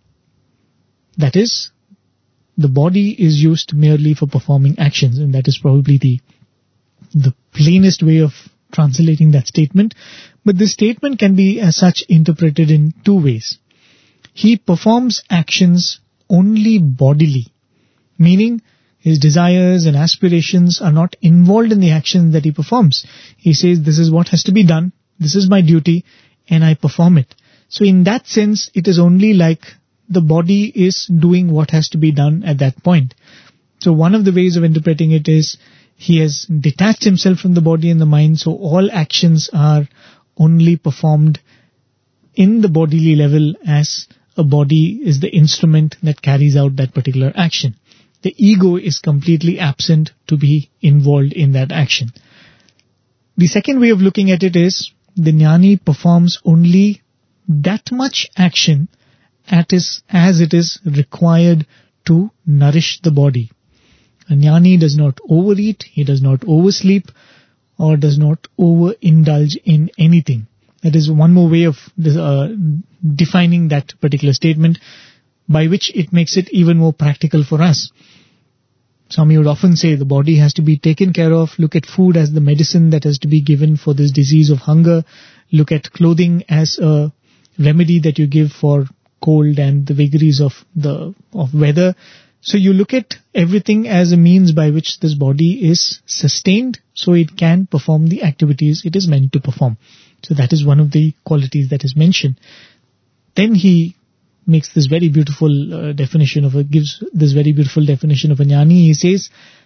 That is, the body is used merely for performing actions, and that is probably the the plainest way of translating that statement. But this statement can be as such interpreted in two ways. He performs actions only bodily, meaning his desires and aspirations are not involved in the action that he performs. He says, this is what has to be done, this is my duty, and I perform it. So in that sense, it is only like the body is doing what has to be done at that point. So one of the ways of interpreting it is, he has detached himself from the body and the mind, so all actions are only performed in the bodily level as a body is the instrument that carries out that particular action. The ego is completely absent to be involved in that action. The second way of looking at it is, the jnani performs only that much action as it is required to nourish the body. A jnani does not overeat, he does not oversleep, or does not overindulge in anything. That is one more way of uh, defining that particular statement, by which it makes it even more practical for us. Swami would often say the body has to be taken care of. Look at food as the medicine that has to be given for this disease of hunger. Look at clothing as a remedy that you give for cold and the vagaries of the of weather. So you look at everything as a means by which this body is sustained so it can perform the activities it is meant to perform. So that is one of the qualities that is mentioned. Then he makes this very beautiful uh, definition of a, gives this very beautiful definition of a jnani. He says,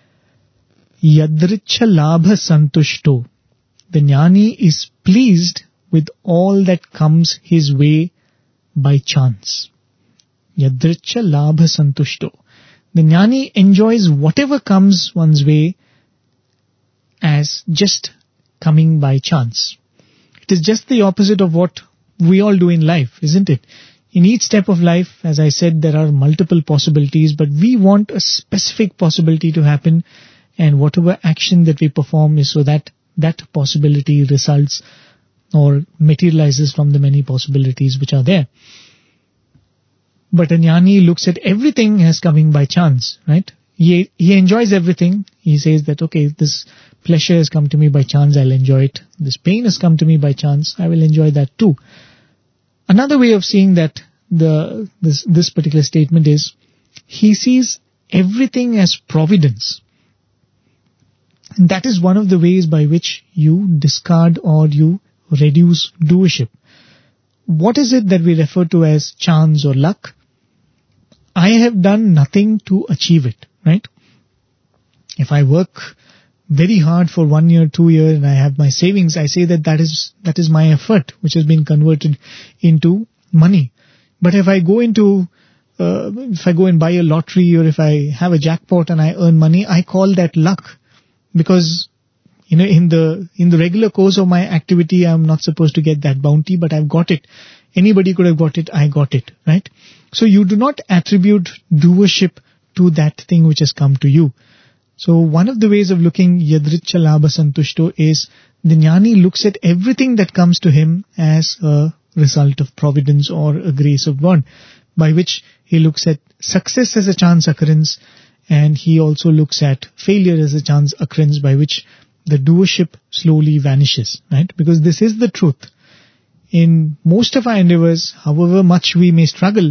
Yadricha labha santushto. The jnani is pleased with all that comes his way by chance. Yadricha labha santushto. The jnani enjoys whatever comes one's way as just coming by chance. It is just the opposite of what we all do in life, isn't it? In each step of life, as I said, there are multiple possibilities, but we want a specific possibility to happen, and whatever action that we perform is so that that possibility results or materializes from the many possibilities which are there. But a jnani looks at everything as coming by chance, right? He, he enjoys everything. He says that, okay, this pleasure has come to me by chance, I'll enjoy it. This pain has come to me by chance, I will enjoy that too. Another way of seeing that the this this particular statement is, he sees everything as providence. And that is one of the ways by which you discard or you reduce doership. What is it that we refer to as chance or luck? I have done nothing to achieve it, right? If I work very hard for one year, two years, and I have my savings, I say that that is that is my effort, which has been converted into money. But if I go into, uh, if I go and buy a lottery, or if I have a jackpot and I earn money, I call that luck, because you know in the in the regular course of my activity, I'm not supposed to get that bounty, but I've got it. Anybody could have got it, I got it, right? So you do not attribute doership to that thing which has come to you. So one of the ways of looking Yadricha Labha Santushto is, the jnani looks at everything that comes to him as a result of providence or a grace of God, by which he looks at success as a chance occurrence, and he also looks at failure as a chance occurrence, by which the doership slowly vanishes, right? Because this is the truth. In most of our endeavors, however much we may struggle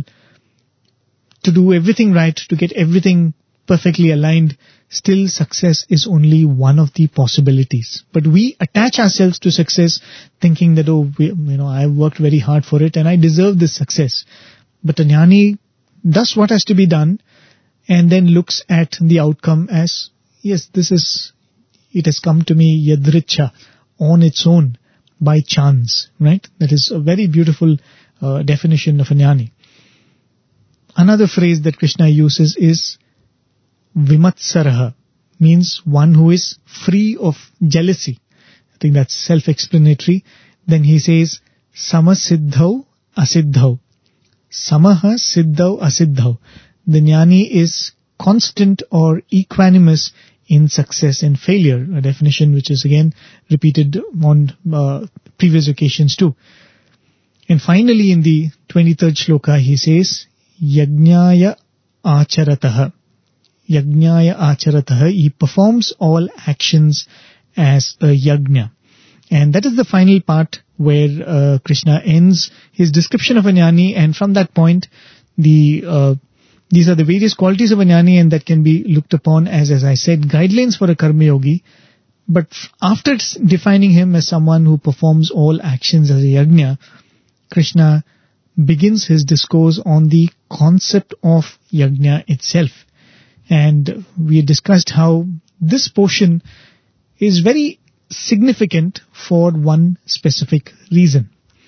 to do everything right, to get everything perfectly aligned, still success is only one of the possibilities. But we attach ourselves to success thinking that, oh, we, you know, I worked very hard for it and I deserve this success. But a jnani does what has to be done, and then looks at the outcome as, yes, this is, it has come to me yadricha, on its own, by chance, right? That is a very beautiful uh, definition of a jnani. Another phrase that Krishna uses is vimatsaraha, means one who is free of jealousy. I think that's self-explanatory. Then he says, samasiddhau asiddhau. Samaha siddhau asiddhau. The jnani is constant or equanimous in success and failure, a definition which is again repeated on uh, previous occasions too. And finally, in the twenty-third shloka, he says, yajnaya acharataha. Yajnaya acharataha. He performs all actions as a yajna. And that is the final part where uh, Krishna ends his description of a jnani, and from that point, the uh, these are the various qualities of a jnani, and that can be looked upon as, as I said, guidelines for a karma yogi. But after defining him as someone who performs all actions as a yajna, Krishna begins his discourse on the concept of yajna itself. And we discussed how this portion is very significant for one specific reason.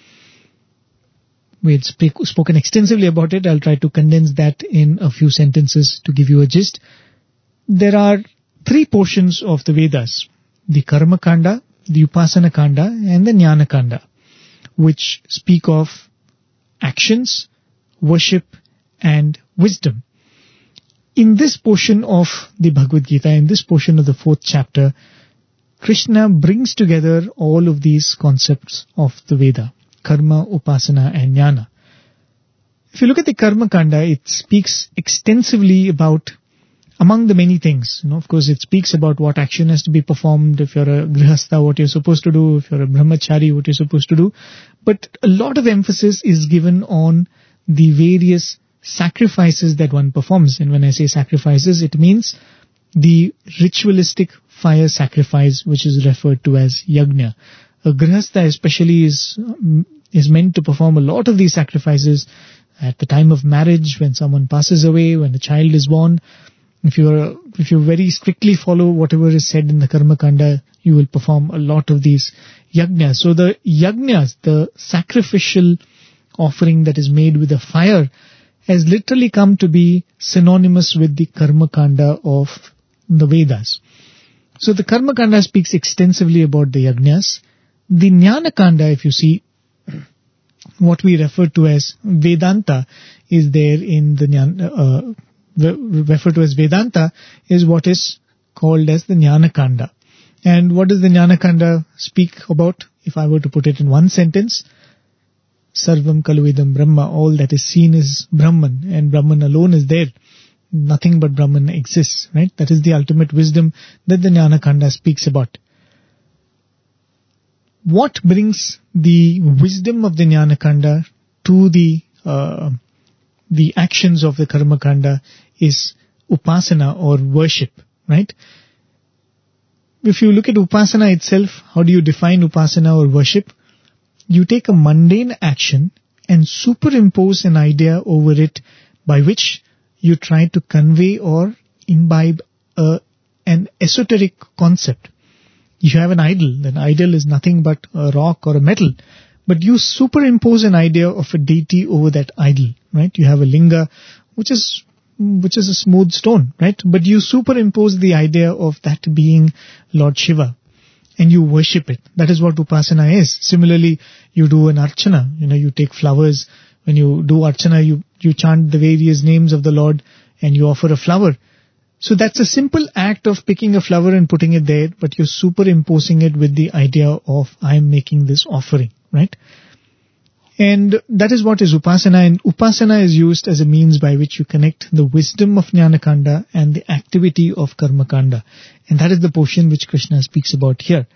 We had speak, spoken extensively about it. I'll try to condense that in a few sentences to give you a gist. There are three portions of the Vedas: the Karma Kanda, the Upasana Kanda, and the Jnana Kanda, which speak of actions, worship, and wisdom. In this portion of the Bhagavad Gita, in this portion of the fourth chapter, Krishna brings together all of these concepts of the Veda: Karma, Upasana, and Jnana. If you look at the Karma Kanda, it speaks extensively about, among the many things, you know, of course, it speaks about what action has to be performed. If you're a grihastha, what you're supposed to do. If you're a brahmachari, what you're supposed to do. But a lot of emphasis is given on the various sacrifices that one performs. And when I say sacrifices, it means the ritualistic fire sacrifice, which is referred to as yajna. A grihastha especially is is meant to perform a lot of these sacrifices at the time of marriage, when someone passes away, when a child is born. If you are, if you very strictly follow whatever is said in the Karma Kanda, you will perform a lot of these yajnas. So the yajnas, the sacrificial offering that is made with a fire, has literally come to be synonymous with the Karma Kanda of the Vedas. So the Karma Kanda speaks extensively about the yajnas. The Jnana Kanda, if you see, what we refer to as Vedanta is there in the Jnana, uh, referred to as Vedanta is what is called as the Jnana Kanda. And what does the Jnana Kanda speak about? If I were to put it in one sentence, Sarvam Kaluidam Brahma, all that is seen is Brahman, and Brahman alone is there. Nothing but Brahman exists, right? That is the ultimate wisdom that the Jnana Kanda speaks about. What brings the wisdom of the Jnana Kanda to the uh, the actions of the Karma Kanda is Upasana or worship, right? If you look at Upasana itself, how do you define Upasana or worship? You take a mundane action and superimpose an idea over it by which you try to convey or imbibe a, an esoteric concept. You have an idol. An idol is nothing but a rock or a metal. But you superimpose an idea of a deity over that idol, right? You have a linga, which is which is a smooth stone, right? But you superimpose the idea of that being Lord Shiva, and you worship it. That is what Upasana is. Similarly, you do an archana. You know, you take flowers. When you do archana, you, you chant the various names of the Lord and you offer a flower. So that's a simple act of picking a flower and putting it there, but you're superimposing it with the idea of, I'm making this offering, right? And that is what is Upasana, and Upasana is used as a means by which you connect the wisdom of Jnana Kanda and the activity of Karma Kanda. And that is the portion which Krishna speaks about here.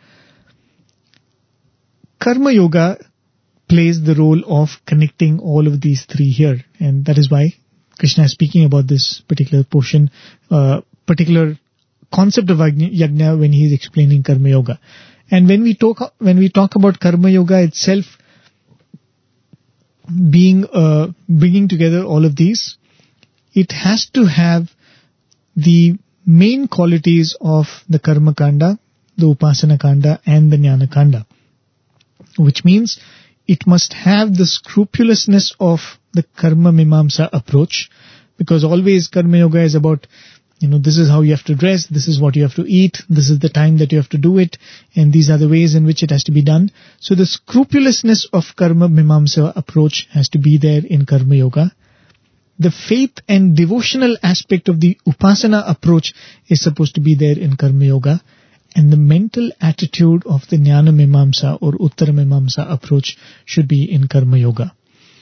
Karma Yoga plays the role of connecting all of these three here, and that is why Krishna is speaking about this particular portion, uh, particular concept of yajna when he is explaining Karma Yoga. And when we talk when we talk about Karma Yoga itself being uh, bringing together all of these, it has to have the main qualities of the Karma Kanda, the Upasana Kanda and the Jnana Kanda. Which means it must have the scrupulousness of the Karma Mimamsa approach, because always Karma Yoga is about, you know, this is how you have to dress, this is what you have to eat, this is the time that you have to do it, and these are the ways in which it has to be done. So the scrupulousness of Karma Mimamsa approach has to be there in Karma Yoga. The faith and devotional aspect of the Upasana approach is supposed to be there in Karma Yoga. And the mental attitude of the Jnana Mimamsa or Uttara Mimamsa approach should be in Karma Yoga.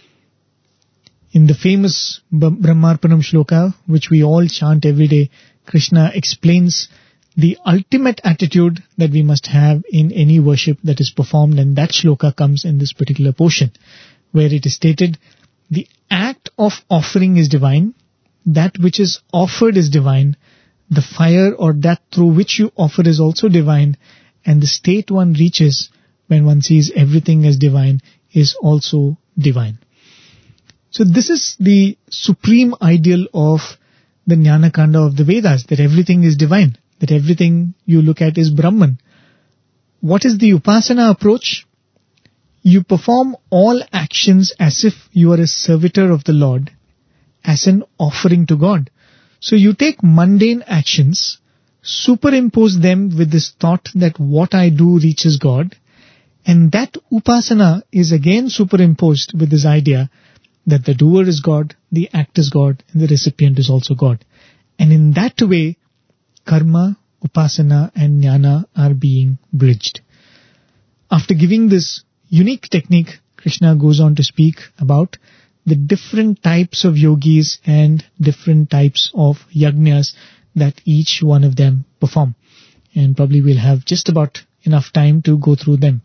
In the famous Brahmarpanam Shloka, which we all chant every day, Krishna explains the ultimate attitude that we must have in any worship that is performed, and that shloka comes in this particular portion, where it is stated, the act of offering is divine, that which is offered is divine, the fire or that through which you offer is also divine, and the state one reaches when one sees everything as divine is also divine. So this is the supreme ideal of the Jnana Kanda of the Vedas, that everything is divine, that everything you look at is Brahman. What is the Upasana approach? You perform all actions as if you are a servitor of the Lord, as an offering to God. So you take mundane actions, superimpose them with this thought that what I do reaches God, and that Upasana is again superimposed with this idea that the doer is God, the act is God, and the recipient is also God. And in that way, Karma, Upasana and Jnana are being bridged. After giving this unique technique, Krishna goes on to speak about the different types of yogis and different types of yajnas that each one of them perform. And probably we'll have just about enough time to go through them.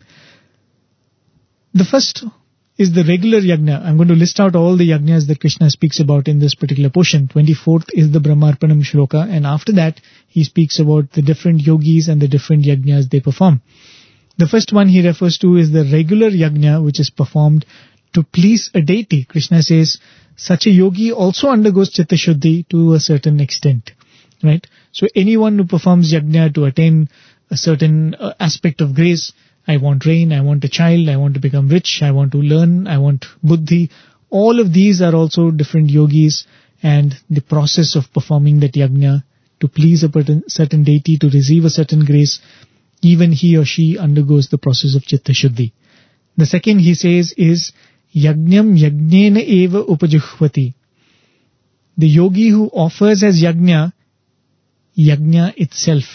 The first is the regular yajna. I'm going to list out all the yajnas that Krishna speaks about in this particular portion. twenty-fourth is the Brahmarpanam Shloka, and after that he speaks about the different yogis and the different yajnas they perform. The first one he refers to is the regular yajna, which is performed to please a deity. Krishna says such a yogi also undergoes Chitta Shuddhi to a certain extent, right? So anyone who performs yajna to attain a certain uh, aspect of grace, I want rain, I want a child, I want to become rich, I want to learn, I want buddhi, all of these are also different yogis, and the process of performing that yajna to please a certain deity, to receive a certain grace, even he or she undergoes the process of Chitta Shuddhi. The second he says is Yajnam Yajnena Eva Upajuhvati. The yogi who offers as yajna, yajna itself.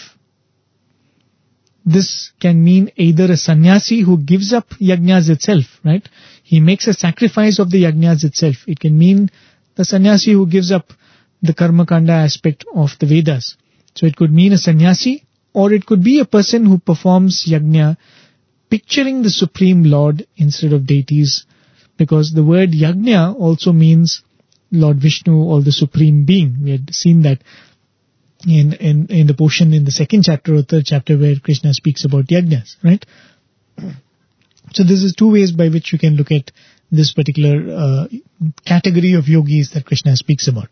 This can mean either a sannyasi who gives up yajnas itself, right? He makes a sacrifice of the yajnas itself. It can mean the sannyasi who gives up the karma kanda aspect of the Vedas. So it could mean a sannyasi, or it could be a person who performs yajna picturing the Supreme Lord instead of deities, because the word yajna also means Lord Vishnu or the Supreme Being. We had seen that in, in, in the portion in the second chapter or third chapter where Krishna speaks about yajnas, right? So this is two ways by which you can look at this particular uh, category of yogis that Krishna speaks about.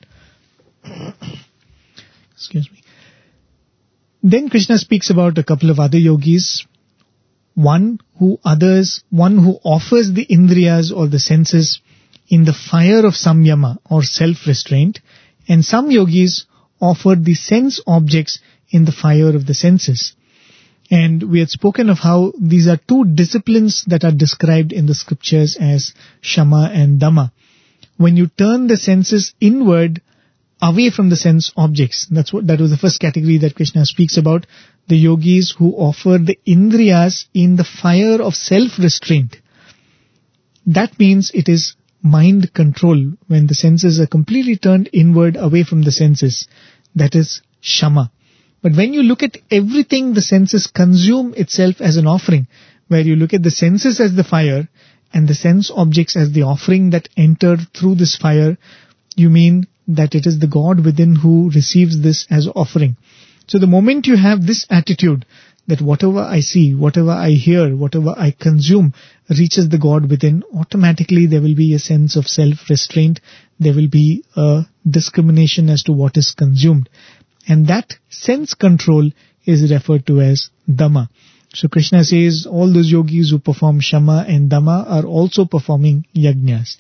Excuse me. Then Krishna speaks about a couple of other yogis. One who others, one who offers the indriyas or the senses in the fire of samyama or self-restraint, and some yogis offer the sense objects in the fire of the senses. And we had spoken of how these are two disciplines that are described in the scriptures as shama and dhamma. When you turn the senses inward, away from the sense objects. That's what, that was the first category that Krishna speaks about. The yogis who offer the indriyas in the fire of self-restraint. That means it is mind control when the senses are completely turned inward away from the senses. That is shama. But when you look at everything, the senses consume itself as an offering, where you look at the senses as the fire and the sense objects as the offering that entered through this fire, you mean that it is the God within who receives this as offering. So the moment you have this attitude, that whatever I see, whatever I hear, whatever I consume reaches the God within, automatically there will be a sense of self-restraint. There will be a discrimination as to what is consumed. And that sense control is referred to as Dhamma. So Krishna says all those yogis who perform Shama and Dhamma are also performing yajnas.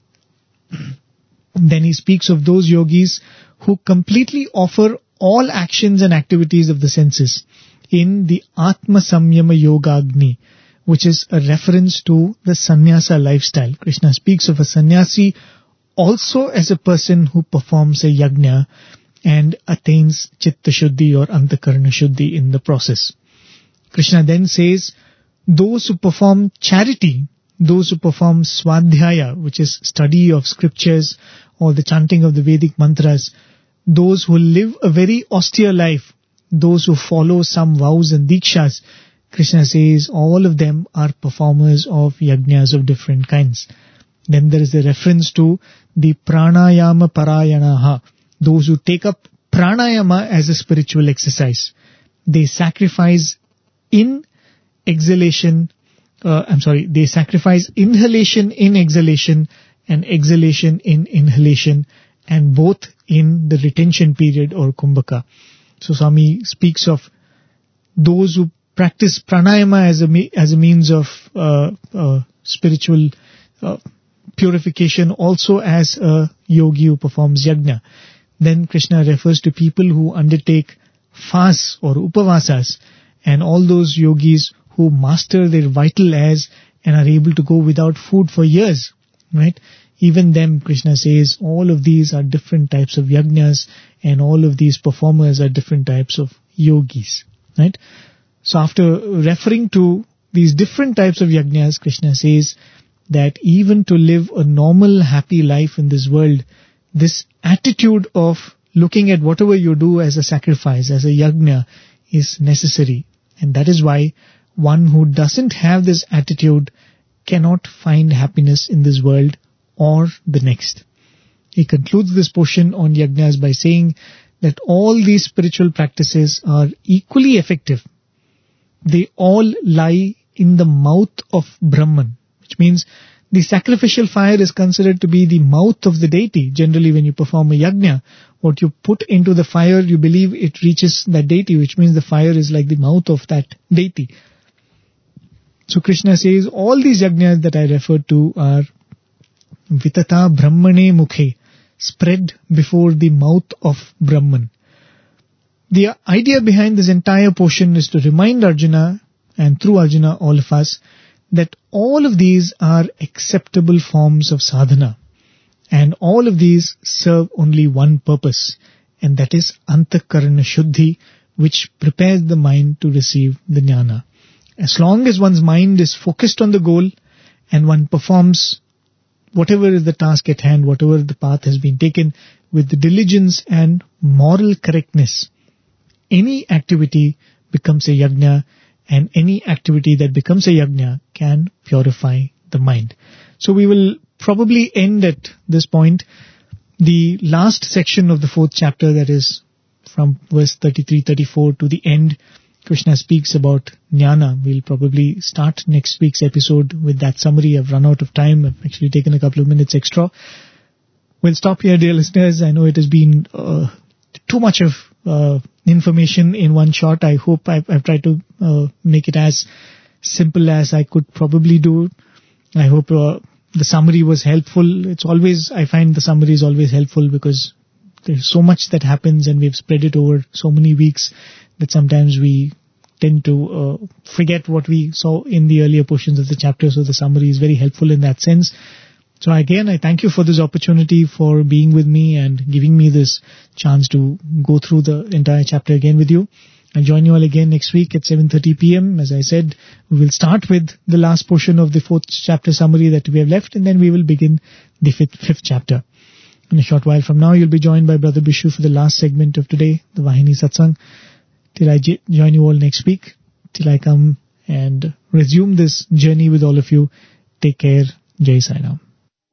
Then he speaks of those yogis who completely offer all actions and activities of the senses in the Atma Samyama Yoga Agni, which is a reference to the sannyasa lifestyle. Krishna speaks of a sannyasi also as a person who performs a yajna and attains Chitta Shuddhi or Antakarana Shuddhi in the process. Krishna then says, those who perform charity, those who perform Swadhyaya, which is study of scriptures or the chanting of the Vedic mantras, those who live a very austere life, those who follow some vows and dikshas, Krishna says all of them are performers of yajnas of different kinds. Then there is a reference to the pranayama parayanaha, those who take up pranayama as a spiritual exercise. They sacrifice in exhalation, uh, I'm sorry, they sacrifice inhalation in exhalation and exhalation in inhalation, and both in the retention period or kumbhaka. So Swami speaks of those who practice pranayama as a me- as a means of uh, uh, spiritual uh, purification, also as a yogi who performs yajna. Then Krishna refers to people who undertake fasts or upavasas, and all those yogis who master their vital airs and are able to go without food for years, right? Even them, Krishna says, all of these are different types of yajnas, and all of these performers are different types of yogis, right? So after referring to these different types of yajnas, Krishna says that even to live a normal, happy life in this world, this attitude of looking at whatever you do as a sacrifice, as a yajna, is necessary. And that is why one who doesn't have this attitude cannot find happiness in this world or the next. He concludes this portion on yajnas by saying that all these spiritual practices are equally effective. They all lie in the mouth of Brahman, which means the sacrificial fire is considered to be the mouth of the deity. Generally, when you perform a yajna, what you put into the fire, you believe it reaches that deity, which means the fire is like the mouth of that deity. So Krishna says all these yajnas that I referred to are Vitata Brahmane Mukhe, spread before the mouth of Brahman. The idea behind this entire portion is to remind Arjuna, and through Arjuna all of us, that all of these are acceptable forms of sadhana, and all of these serve only one purpose, and that is Antakarana Shuddhi, which prepares the mind to receive the jnana. As long as one's mind is focused on the goal and one performs whatever is the task at hand, whatever the path has been taken with the diligence and moral correctness, any activity becomes a yajna, and any activity that becomes a yajna can purify the mind. So we will probably end at this point. The last section of the fourth chapter, that is from verse thirty-three thirty-four to the end, Krishna speaks about jnana. We'll probably start next week's episode with that summary. I've run out of time. I've actually taken a couple of minutes extra. We'll stop here, dear listeners. I know it has been uh, too much of uh, information in one shot. I hope I've, I've tried to uh, make it as simple as I could probably do. I hope uh, the summary was helpful. It's always, I find the summary is always helpful because there's so much that happens and we've spread it over so many weeks that sometimes we tend to uh, forget what we saw in the earlier portions of the chapter. So the summary is very helpful in that sense. So again, I thank you for this opportunity, for being with me and giving me this chance to go through the entire chapter again with you. I'll join you all again next week at seven thirty p.m. As I said, we will start with the last portion of the fourth chapter summary that we have left, and then we will begin the fifth, fifth chapter. In a short while from now, you'll be joined by Brother Bishu for the last segment of today, the Vahini Satsang. Till I j- join you all next week, till I come and resume this journey with all of you, take care. Jai Sai Ram.